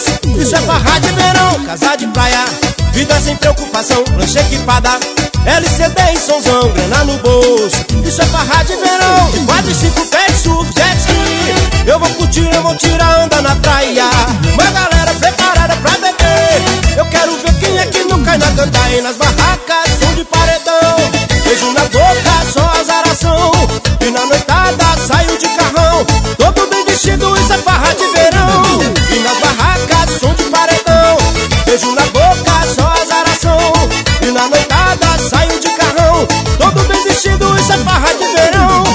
bolso. Isso é farra de verão, casa de praia, vida sem preocupação, lanche equipada, LCD e sonzão, grana no bolso. Isso é farra de verão, de 4 e 5 pés, surf, jet ski. Eu vou curtir, eu vou tirar onda na praia. Uma galera preparada pra beber. Eu quero ver quem é que não cai na gandaia. Nas barracas, som de paredão, beijo na boca, só azaração. E na noitada, saio de carrão, todo bem vestido, isso é farra de verão. E nas barracas, som de paredão, beijo na boca, só azaração. E na noitada, saio de carrão, todo bem vestido, isso é farra de verão.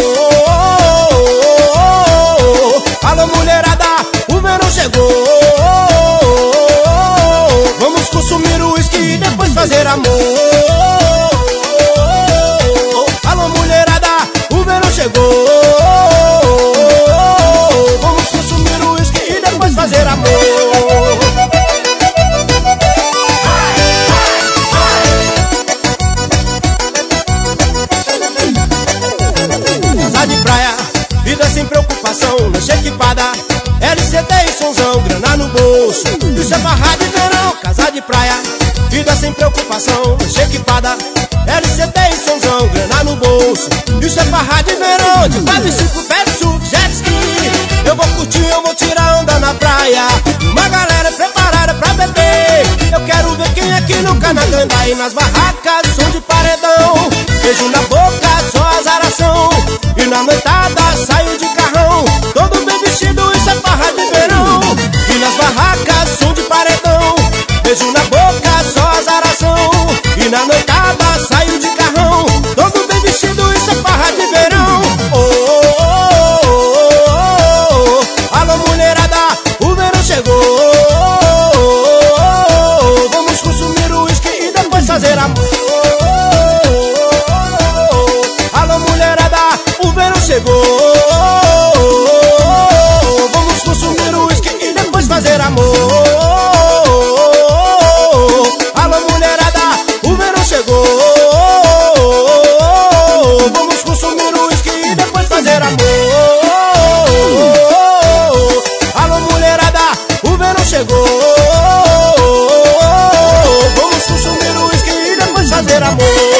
Alô mulherada, o verão chegou. Vamos consumir o uísque e depois fazer amor. Alô mulherada, o verão chegou. Vamos consumir o uísque e depois fazer amor. Casa de praia, vida sem preocupação, lanche equipada, LCD e sonzão, grana no bolso. Isso é farra de verão, casa de praia, vida sem preocupação, lanche equipada, LCD e sonzão, grana no bolso. Isso é farra de verão, de 4 e 5 pés, surf, jet ski. Eu vou curtir, eu vou tirar onda na praia. Uma galera preparada pra beber. Eu quero ver quem é que nunca na gandaia. E nas barracas, som de paredão, beijo na boca, só azaração. E na noitada, saio de carrão, todo bem vestido, isso é farra de verão. E nas barracas, som de paredão, beijo na boca, só azaração. E na noitada, saio de carrão, todo bem vestido, isso é farra de verão. Alô mulherada, o verão chegou. Vamos consumir o uísque e depois fazer amor. Alô mulherada, o verão chegou. Vamos consumir o uísque e depois fazer amor. Alô mulherada, o verão chegou. Vamos consumir o uísque e depois fazer amor. Alô mulherada, o verão chegou. Vamos consumir o uísque e depois fazer amor.